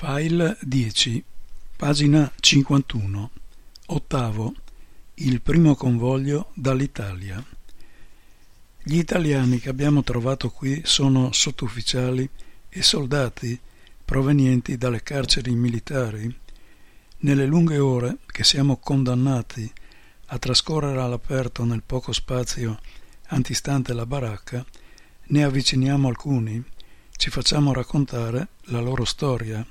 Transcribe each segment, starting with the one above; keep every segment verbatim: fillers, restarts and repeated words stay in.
File dieci, pagina cinquantuno, ottavo, il primo convoglio dall'Italia. Gli italiani che abbiamo trovato qui sono sottufficiali e soldati provenienti dalle carceri militari. Nelle lunghe ore che siamo condannati a trascorrere all'aperto nel poco spazio antistante la baracca, ne avviciniamo alcuni, ci facciamo raccontare la loro storia.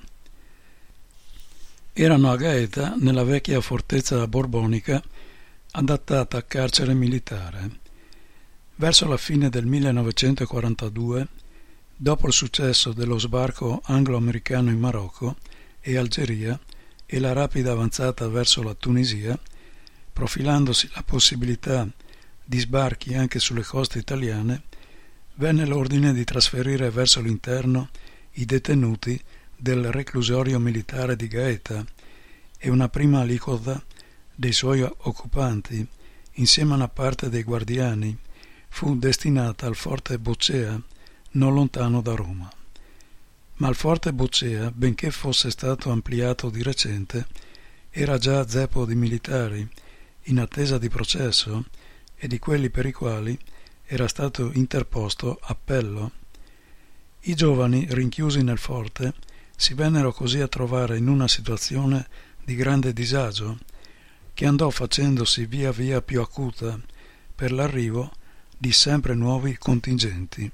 Erano a Gaeta, nella vecchia fortezza borbonica, adattata a carcere militare. Verso la fine del millenovecentoquarantadue, dopo il successo dello sbarco anglo-americano in Marocco e Algeria e la rapida avanzata verso la Tunisia, profilandosi la possibilità di sbarchi anche sulle coste italiane, venne l'ordine di trasferire verso l'interno i detenuti del reclusorio militare di Gaeta e una prima aliquota dei suoi occupanti, insieme a una parte dei guardiani, fu destinata al forte Boccea, non lontano da Roma. Ma il forte Boccea, benché fosse stato ampliato di recente, era già zeppo di militari, in attesa di processo, e di quelli per i quali era stato interposto appello. I giovani, rinchiusi nel forte, si vennero così a trovare in una situazione di grande disagio, che andò facendosi via via più acuta per l'arrivo di sempre nuovi contingenti.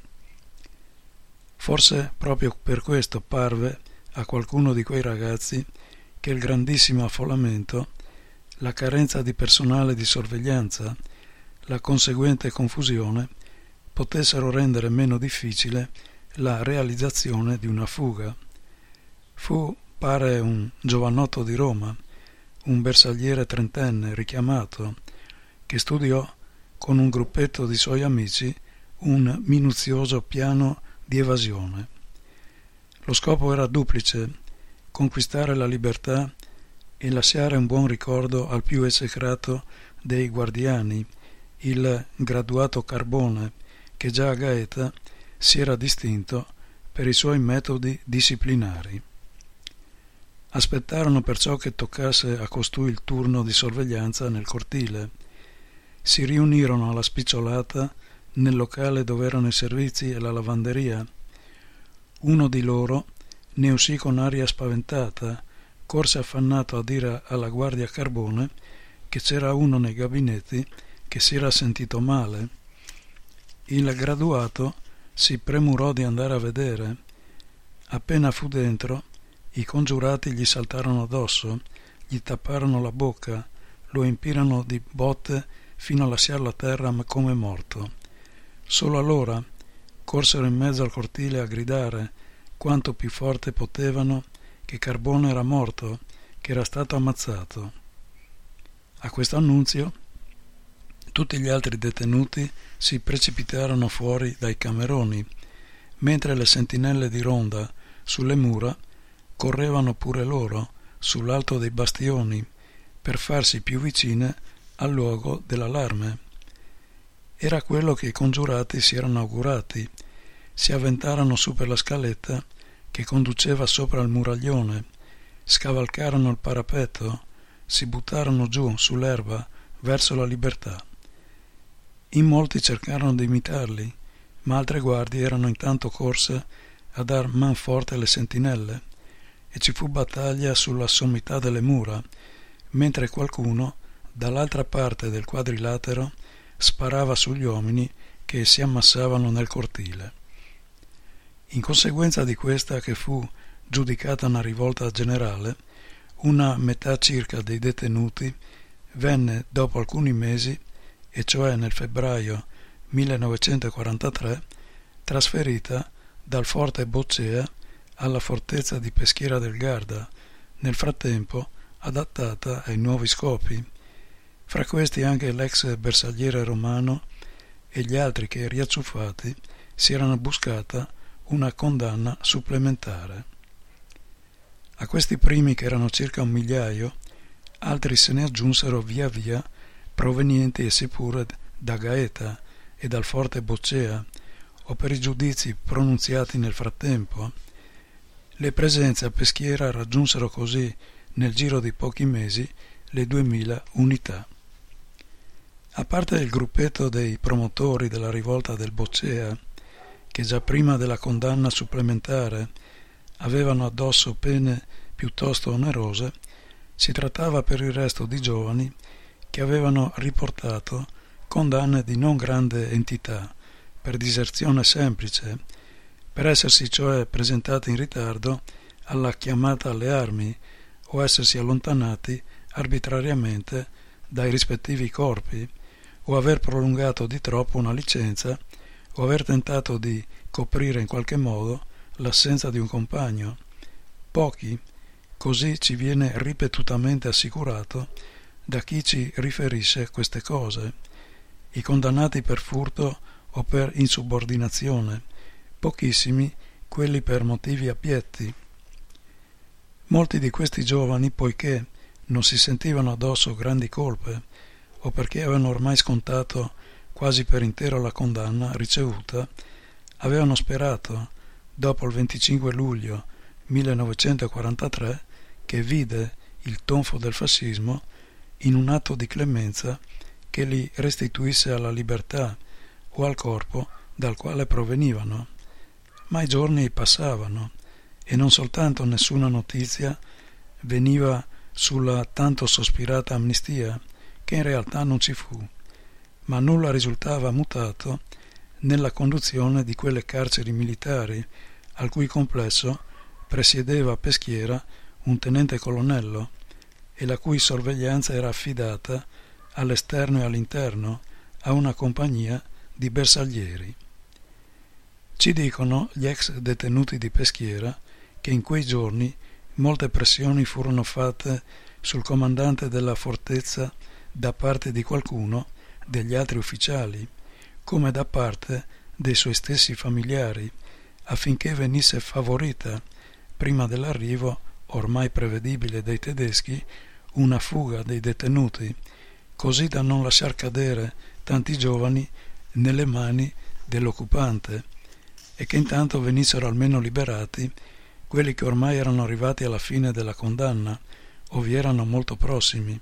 Forse proprio per questo parve a qualcuno di quei ragazzi che il grandissimo affollamento, la carenza di personale di sorveglianza, la conseguente confusione potessero rendere meno difficile la realizzazione di una fuga. Fu, pare, un giovanotto di Roma, un bersagliere trentenne richiamato, che studiò con un gruppetto di suoi amici un minuzioso piano di evasione. Lo scopo era duplice: conquistare la libertà e lasciare un buon ricordo al più esecrato dei guardiani, il graduato Carbone, che già a Gaeta si era distinto per i suoi metodi disciplinari. Aspettarono perciò che toccasse a costui il turno di sorveglianza nel cortile. Si riunirono alla spicciolata nel locale dove erano i servizi e la lavanderia. Uno di loro ne uscì con aria spaventata, corse affannato a dire alla guardia Carbone che c'era uno nei gabinetti che si era sentito male. Il graduato si premurò di andare a vedere. Appena fu dentro, i congiurati gli saltarono addosso, gli tapparono la bocca, lo empirono di botte fino a lasciarlo a terra come morto. Solo allora corsero in mezzo al cortile a gridare quanto più forte potevano che Carbone era morto, che era stato ammazzato. A questo annunzio tutti gli altri detenuti si precipitarono fuori dai cameroni, mentre le sentinelle di ronda sulle mura correvano pure loro sull'alto dei bastioni per farsi più vicine al luogo dell'allarme. Era quello che i congiurati si erano augurati. Si avventarono su per la scaletta che conduceva sopra il muraglione, scavalcarono il parapetto, si buttarono giù sull'erba verso la libertà. In molti cercarono di imitarli, ma altre guardie erano intanto corse a dar manforte alle sentinelle, e ci fu battaglia sulla sommità delle mura, mentre qualcuno dall'altra parte del quadrilatero sparava sugli uomini che si ammassavano nel cortile. In conseguenza di questa, che fu giudicata una rivolta generale, una metà circa dei detenuti venne dopo alcuni mesi, e cioè nel febbraio millenovecentoquarantatré, trasferita dal forte Boccea alla fortezza di Peschiera del Garda, nel frattempo adattata ai nuovi scopi. Fra questi anche l'ex bersagliere romano e gli altri che, riacciuffati, si erano buscata una condanna supplementare. A questi primi, che erano circa un migliaio, altri se ne aggiunsero via via, provenienti essi pure da Gaeta e dal forte Boccea, o per i giudizi pronunziati nel frattempo. Le presenze a Peschiera raggiunsero così nel giro di pochi mesi le duemila unità. A parte il gruppetto dei promotori della rivolta del Boccea, che già prima della condanna supplementare avevano addosso pene piuttosto onerose, si trattava per il resto di giovani che avevano riportato condanne di non grande entità per diserzione semplice, per essersi cioè presentati in ritardo alla chiamata alle armi o essersi allontanati arbitrariamente dai rispettivi corpi, o aver prolungato di troppo una licenza, o aver tentato di coprire in qualche modo l'assenza di un compagno. Pochi, così ci viene ripetutamente assicurato da chi ci riferisce queste cose, i condannati per furto o per insubordinazione, pochissimi quelli per motivi abbietti. Molti di questi giovani, poiché non si sentivano addosso grandi colpe, o perché avevano ormai scontato quasi per intero la condanna ricevuta, avevano sperato, dopo il venticinque luglio millenovecentoquarantatré, che vide il tonfo del fascismo, in un atto di clemenza che li restituisse alla libertà o al corpo dal quale provenivano. Ma i giorni passavano e non soltanto nessuna notizia veniva sulla tanto sospirata amnistia, che in realtà non ci fu, ma nulla risultava mutato nella conduzione di quelle carceri militari al cui complesso presiedeva a Peschiera un tenente colonnello e la cui sorveglianza era affidata all'esterno e all'interno a una compagnia di bersaglieri. Ci dicono gli ex detenuti di Peschiera che in quei giorni molte pressioni furono fatte sul comandante della fortezza da parte di qualcuno degli altri ufficiali, come da parte dei suoi stessi familiari, affinché venisse favorita, prima dell'arrivo ormai prevedibile dei tedeschi, una fuga dei detenuti, così da non lasciar cadere tanti giovani nelle mani dell'occupante, e che intanto venissero almeno liberati quelli che ormai erano arrivati alla fine della condanna o vi erano molto prossimi.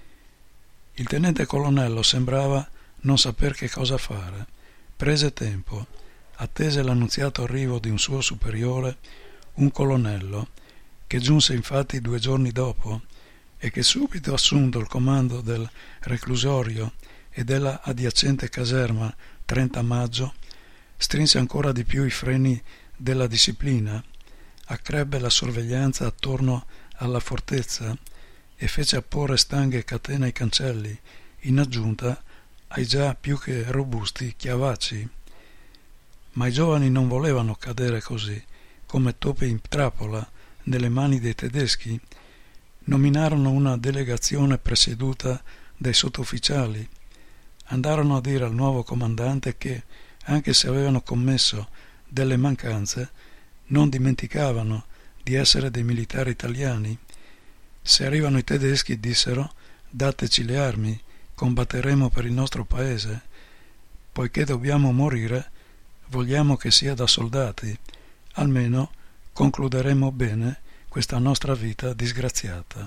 Il tenente colonnello sembrava non saper che cosa fare. Prese tempo, attese l'annunziato arrivo di un suo superiore, un colonnello, che giunse infatti due giorni dopo e che subito assunto il comando del reclusorio e della adiacente caserma trenta maggio, strinse ancora di più i freni della disciplina, accrebbe la sorveglianza attorno alla fortezza e fece apporre stanghe e catene ai cancelli, in aggiunta ai già più che robusti chiavacci. Ma i giovani non volevano cadere così, come topi in trappola, nelle mani dei tedeschi. Nominarono una delegazione presieduta dai sottufficiali. Andarono a dire al nuovo comandante che, anche se avevano commesso delle mancanze, non dimenticavano di essere dei militari italiani. Se arrivano i tedeschi, dissero, dateci le armi, combatteremo per il nostro paese. Poiché dobbiamo morire, vogliamo che sia da soldati, almeno concluderemo bene questa nostra vita disgraziata.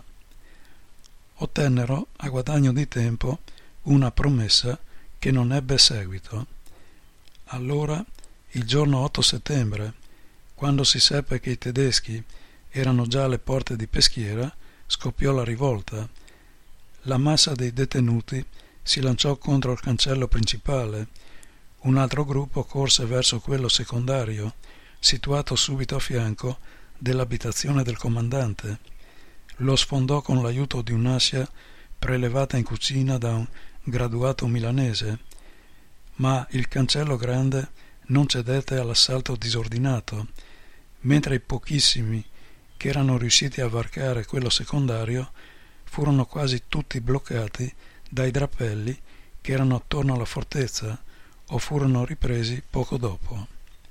Ottennero, a guadagno di tempo, una promessa che non ebbe seguito. Allora, il giorno otto settembre, quando si seppe che i tedeschi erano già alle porte di Peschiera, scoppiò la rivolta. La massa dei detenuti si lanciò contro il cancello principale. Un altro gruppo corse verso quello secondario, situato subito a fianco dell'abitazione del comandante. Lo sfondò con l'aiuto di un'ascia prelevata in cucina da un graduato milanese, ma il cancello grande non cedette all'assalto disordinato, mentre i pochissimi che erano riusciti a varcare quello secondario furono quasi tutti bloccati dai drappelli che erano attorno alla fortezza o furono ripresi poco dopo.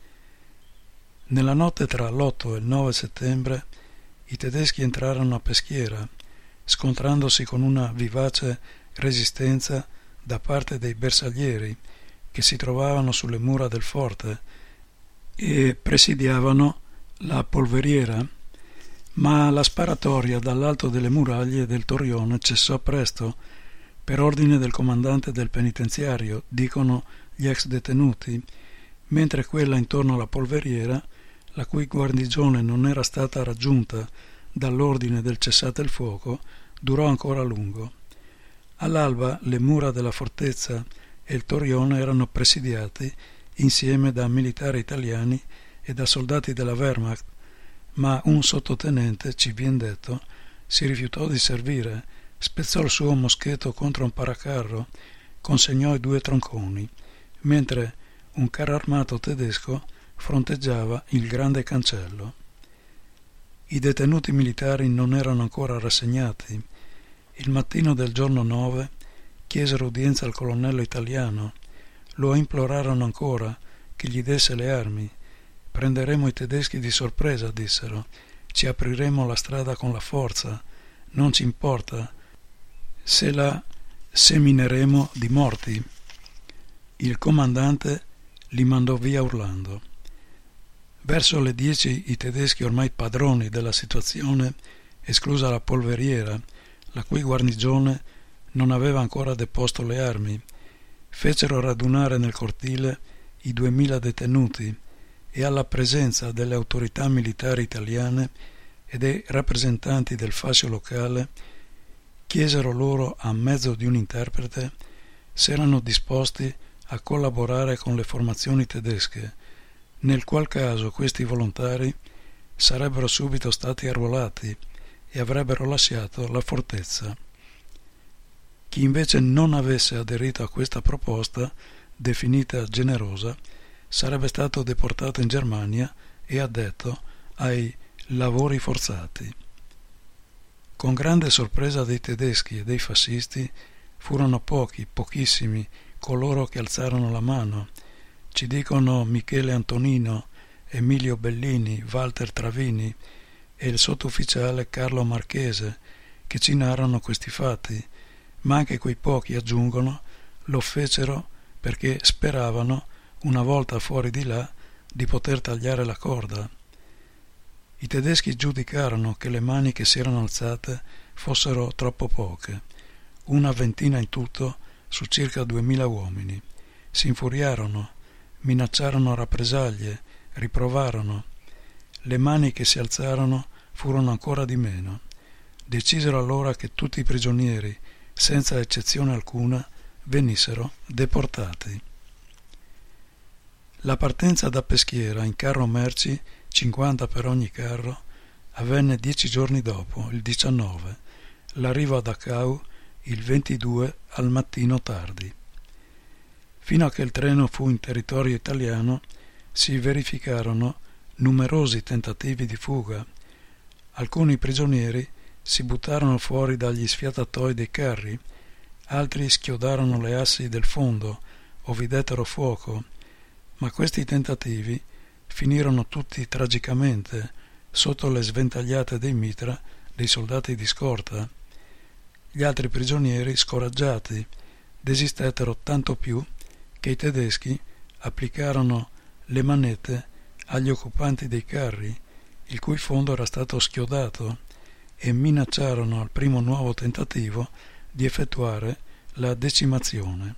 Nella notte tra l'otto e il nove settembre i tedeschi entrarono a Peschiera, scontrandosi con una vivace resistenza da parte dei bersaglieri che si trovavano sulle mura del forte e presidiavano la polveriera, ma la sparatoria dall'alto delle muraglie del torrione cessò presto per ordine del comandante del penitenziario, dicono gli ex detenuti, mentre quella intorno alla polveriera, la cui guarnigione non era stata raggiunta dall'ordine del cessate il fuoco, durò ancora a lungo. All'alba le mura della fortezza e il torrione erano presidiati insieme da militari italiani e da soldati della Wehrmacht, ma un sottotenente, ci vien detto, si rifiutò di servire, spezzò il suo moschetto contro un paracarro, consegnò i due tronconi, mentre un carro armato tedesco fronteggiava il grande cancello. I detenuti militari non erano ancora rassegnati. Il mattino del giorno nove chiesero udienza al colonnello italiano, lo implorarono ancora che gli desse le armi. Prenderemo i tedeschi di sorpresa, dissero, ci apriremo la strada con la forza, non ci importa se la semineremo di morti. Il comandante li mandò via urlando. Verso le dieci i tedeschi, ormai padroni della situazione, esclusa la polveriera, la cui guarnigione non aveva ancora deposto le armi, fecero radunare nel cortile i duemila detenuti e alla presenza delle autorità militari italiane e dei rappresentanti del fascio locale chiesero loro, a mezzo di un interprete, se erano disposti a collaborare con le formazioni tedesche, nel qual caso questi volontari sarebbero subito stati arruolati e avrebbero lasciato la fortezza. Chi invece non avesse aderito a questa proposta, definita generosa, sarebbe stato deportato in Germania e addetto ai lavori forzati. Con grande sorpresa dei tedeschi e dei fascisti, furono pochi, pochissimi, coloro che alzarono la mano. Ci dicono Michele Antonino, Emilio Bellini, Walter Travini e il sottufficiale Carlo Marchese, che ci narrano questi fatti, ma anche quei pochi, aggiungono, lo fecero perché speravano, una volta fuori di là, di poter tagliare la corda. I tedeschi giudicarono che le mani che si erano alzate fossero troppo poche, una ventina in tutto su circa duemila uomini. Si infuriarono, minacciarono rappresaglie, riprovarono. Le mani che si alzarono furono ancora di meno. Decisero allora che tutti i prigionieri, senza eccezione alcuna, venissero deportati. La partenza da Peschiera in carro merci, cinquanta per ogni carro, avvenne dieci giorni dopo, il diciannove, l'arrivo a Dachau il ventidue al mattino tardi. Fino a che il treno fu in territorio italiano si verificarono numerosi tentativi di fuga. Alcuni prigionieri si buttarono fuori dagli sfiatatoi dei carri, altri schiodarono le assi del fondo o vi dettero fuoco, ma questi tentativi finirono tutti tragicamente sotto le sventagliate dei mitra dei soldati di scorta. Gli altri prigionieri, scoraggiati, desistettero tanto più che i tedeschi applicarono le manette agli occupanti dei carri, il cui fondo era stato schiodato, e minacciarono al primo nuovo tentativo di effettuare la decimazione.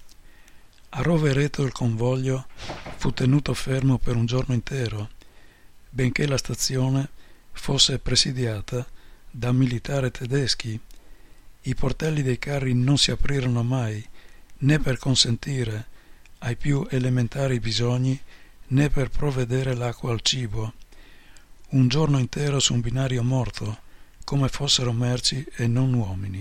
A Rovereto il convoglio fu tenuto fermo per un giorno intero, benché la stazione fosse presidiata da militari tedeschi. I portelli dei carri non si aprirono mai, né per consentire ai più elementari bisogni, né per provvedere l'acqua al cibo. Un giorno intero su un binario morto, come fossero merci e non uomini.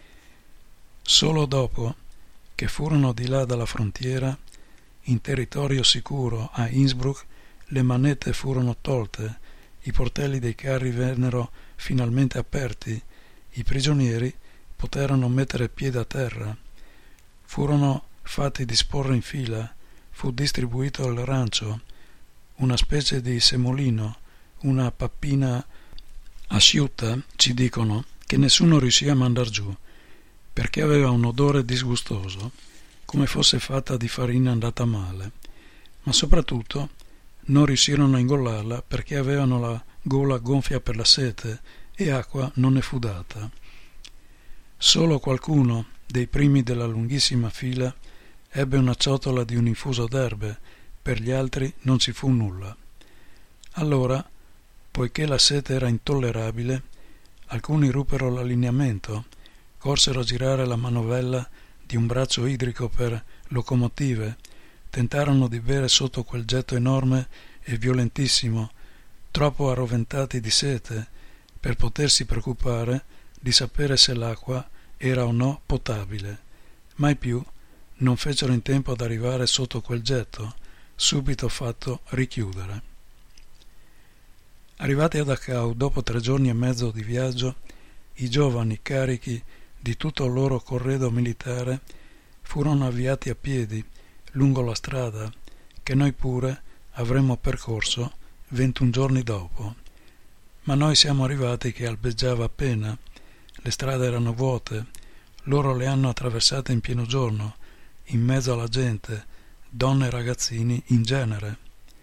Solo dopo che furono di là dalla frontiera, in territorio sicuro a Innsbruck, le manette furono tolte, i portelli dei carri vennero finalmente aperti, i prigionieri poterono mettere piede a terra. Furono fatti disporre in fila, fu distribuito il rancio, una specie di semolino, una pappina asciutta, ci dicono, che nessuno riuscì a mandar giù, perché aveva un odore disgustoso, come fosse fatta di farina andata male, ma soprattutto non riuscirono a ingollarla perché avevano la gola gonfia per la sete e acqua non ne fu data. Solo qualcuno dei primi della lunghissima fila ebbe una ciotola di un infuso d'erbe, per gli altri non ci fu nulla. Allora, poiché la sete era intollerabile, alcuni ruppero l'allineamento, corsero a girare la manovella di un braccio idrico per locomotive, tentarono di bere sotto quel getto enorme e violentissimo, troppo arroventati di sete per potersi preoccupare di sapere se l'acqua era o no potabile. Mai più non fecero in tempo ad arrivare sotto quel getto, subito fatto richiudere. Arrivati a Dachau, dopo tre giorni e mezzo di viaggio, i giovani, carichi di tutto il loro corredo militare, furono avviati a piedi lungo la strada che noi pure avremmo percorso ventun giorni dopo. Ma noi siamo arrivati che albeggiava appena, le strade erano vuote, loro le hanno attraversate in pieno giorno, in mezzo alla gente, donne e ragazzini in genere.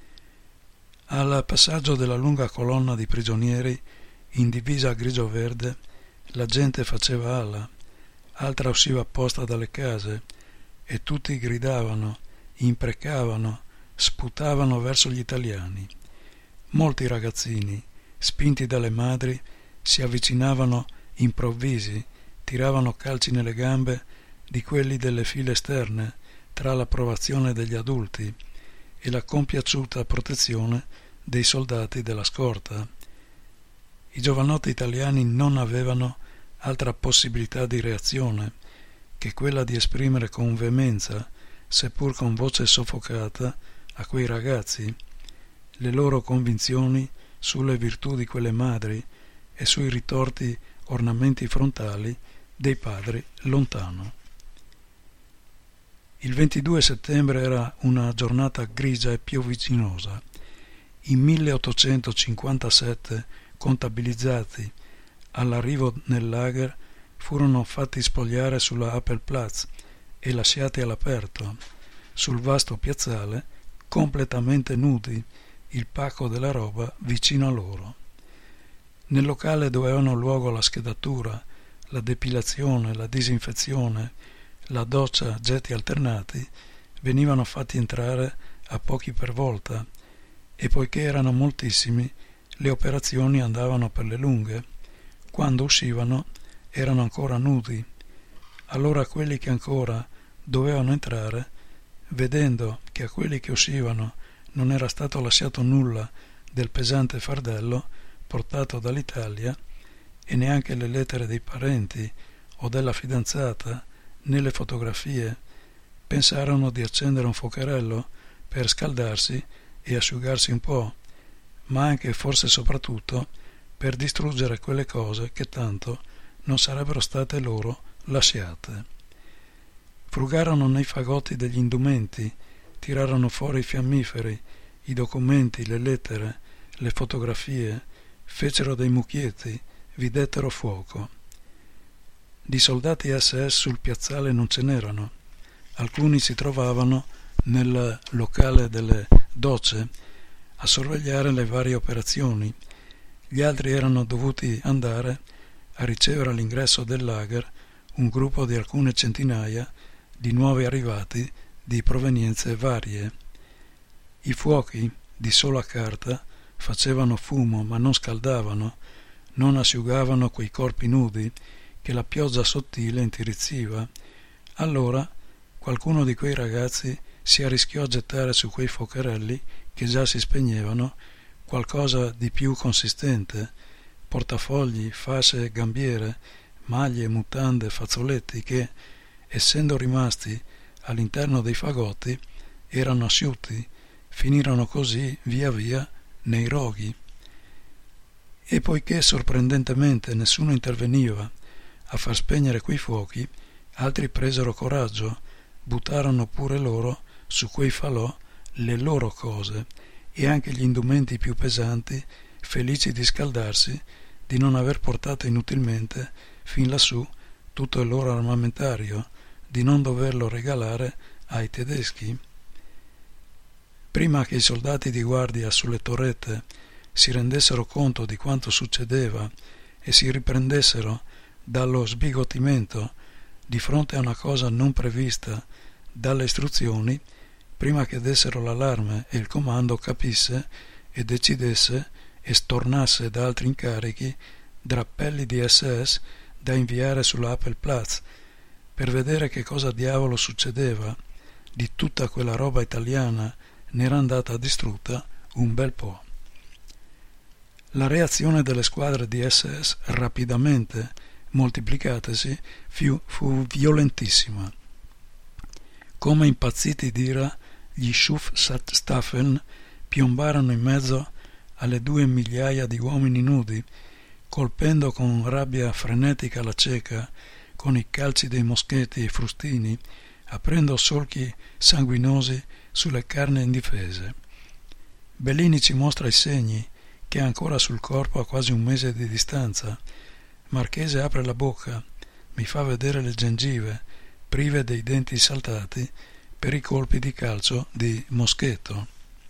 Al passaggio della lunga colonna di prigionieri in divisa grigio-verde, la gente faceva ala, altra usciva apposta dalle case e tutti gridavano, imprecavano, sputavano verso gli italiani. Molti ragazzini, spinti dalle madri, si avvicinavano improvvisi, tiravano calci nelle gambe di quelli delle file esterne tra l'approvazione degli adulti e la compiaciuta protezione dei soldati della scorta. I giovanotti italiani non avevano altra possibilità di reazione che quella di esprimere con veemenza, seppur con voce soffocata, a quei ragazzi le loro convinzioni sulle virtù di quelle madri e sui ritorti ornamenti frontali dei padri lontano. Il ventidue settembre era una giornata grigia e piovigginosa. I milleottocentocinquantasette contabilizzati all'arrivo nel lager furono fatti spogliare sulla Appelplatz e lasciati all'aperto, sul vasto piazzale, completamente nudi, il pacco della roba vicino a loro. Nel locale dovevano luogo la schedatura, la depilazione, la disinfezione, la doccia a getti alternati, venivano fatti entrare a pochi per volta, e poiché erano moltissimi, le operazioni andavano per le lunghe. Quando uscivano erano ancora nudi. Allora quelli che ancora dovevano entrare, vedendo che a quelli che uscivano non era stato lasciato nulla del pesante fardello portato dall'Italia, e neanche le lettere dei parenti o della fidanzata né le fotografie, pensarono di accendere un fuocherello per scaldarsi e asciugarsi un po', ma anche e forse soprattutto per distruggere quelle cose che tanto non sarebbero state loro lasciate. Frugarono nei fagotti degli indumenti, tirarono fuori i fiammiferi, i documenti, le lettere, le fotografie, fecero dei mucchietti, vi dettero fuoco. Di soldati S S sul piazzale non ce n'erano. Alcuni si trovavano nel locale delle docce a sorvegliare le varie operazioni. Gli altri erano dovuti andare a ricevere all'ingresso del lager un gruppo di alcune centinaia di nuovi arrivati di provenienze varie. I fuochi, di sola carta, facevano fumo ma non scaldavano, non asciugavano quei corpi nudi che la pioggia sottile intirizziva. Allora qualcuno di quei ragazzi si arrischiò a gettare su quei fuocherelli che già si spegnevano qualcosa di più consistente, portafogli, fasce, gambiere, maglie, mutande, fazzoletti che, essendo rimasti all'interno dei fagotti, erano asciutti, finirono così via via nei roghi. E poiché sorprendentemente nessuno interveniva a far spegnere quei fuochi, altri presero coraggio, buttarono pure loro su quei falò le loro cose e anche gli indumenti più pesanti, felici di scaldarsi, di non aver portato inutilmente fin lassù tutto il loro armamentario, di non doverlo regalare ai tedeschi. Prima che i soldati di guardia sulle torrette si rendessero conto di quanto succedeva e si riprendessero dallo sbigottimento di fronte a una cosa non prevista dalle istruzioni, prima che dessero l'allarme e il comando capisse e decidesse e stornasse da altri incarichi drappelli di esse esse da inviare sull'Appelplatz per vedere che cosa diavolo succedeva. Di tutta quella roba italiana n'era andata distrutta un bel po'. La reazione delle squadre di esse esse, rapidamente moltiplicatesi, fu, fu violentissima. Come impazziti d'ira, gli Schutzstaffeln piombarono in mezzo alle due migliaia di uomini nudi, colpendo con rabbia frenetica la cieca, con i calci dei moschetti e frustini, aprendo solchi sanguinosi sulle carni indifese. Bellini ci mostra i segni che ha ancora sul corpo a quasi un mese di distanza. Marchese apre la bocca, mi fa vedere le gengive, prive dei denti saltati per i colpi di calcio di moschetto.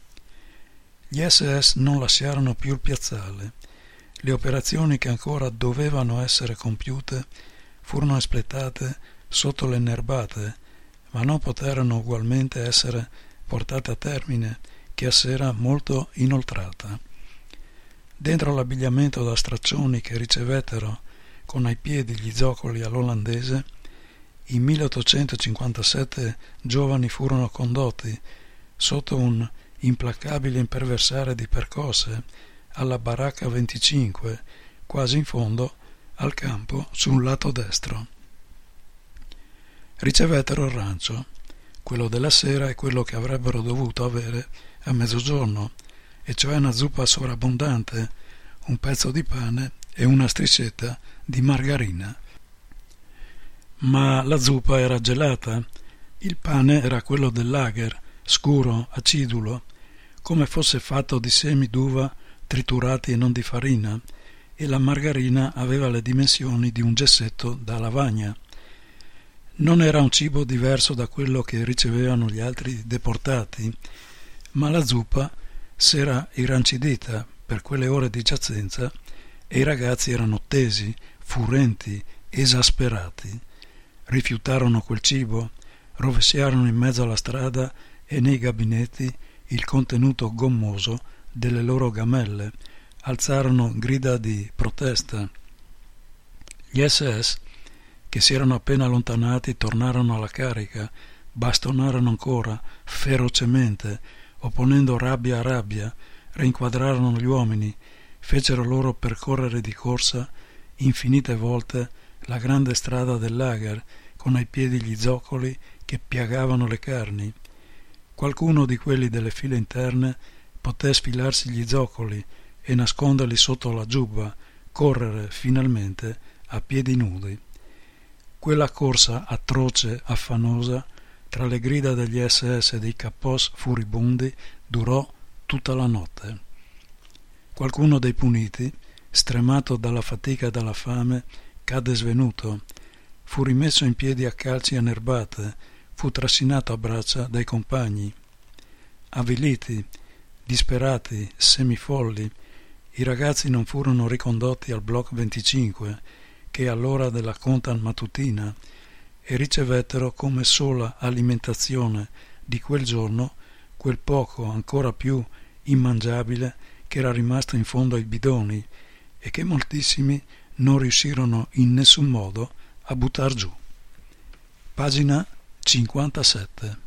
Gli esse esse non lasciarono più il piazzale. Le operazioni che ancora dovevano essere compiute furono espletate sotto le nerbate, ma non poterono ugualmente essere portate a termine che a sera molto inoltrata. Dentro l'abbigliamento da straccioni che ricevettero con ai piedi gli zoccoli all'olandese, i milleottocentocinquantasette giovani furono condotti sotto un implacabile imperversare di percosse alla baracca venticinque, quasi in fondo al campo sul lato destro. Ricevettero il rancio, quello della sera e quello che avrebbero dovuto avere a mezzogiorno, e cioè una zuppa sovrabbondante, un pezzo di pane e una striscetta di margarina. Ma la zuppa era gelata, il pane era quello del lager, scuro, acidulo, come fosse fatto di semi d'uva triturati e non di farina, e la margarina aveva le dimensioni di un gessetto da lavagna. Non era un cibo diverso da quello che ricevevano gli altri deportati, ma la zuppa s'era irrancidita per quelle ore di giacenza e i ragazzi erano tesi, furenti, esasperati. Rifiutarono quel cibo, rovesciarono in mezzo alla strada e nei gabinetti il contenuto gommoso delle loro gamelle, alzarono grida di protesta. Gli esse esse, che si erano appena allontanati, tornarono alla carica, bastonarono ancora, ferocemente, opponendo rabbia a rabbia, rinquadrarono gli uomini, fecero loro percorrere di corsa infinite volte la grande strada del lager, con ai piedi gli zoccoli che piagavano le carni. Qualcuno di quelli delle file interne poté sfilarsi gli zoccoli e nasconderli sotto la giubba, correre finalmente a piedi nudi. Quella corsa atroce, affanosa, tra le grida degli esse esse e dei cappos furibondi, durò tutta la notte. Qualcuno dei puniti, stremato dalla fatica e dalla fame, cadde svenuto, fu rimesso in piedi a calci e nerbate, fu trascinato a braccia dai compagni. Avviliti, disperati, semifolli, i ragazzi non furono ricondotti al Block venticinque, che all'ora della conta mattutina, e ricevettero come sola alimentazione di quel giorno quel poco ancora più immangiabile che era rimasto in fondo ai bidoni e che moltissimi non riuscirono in nessun modo a buttar giù. Pagina cinquantasette.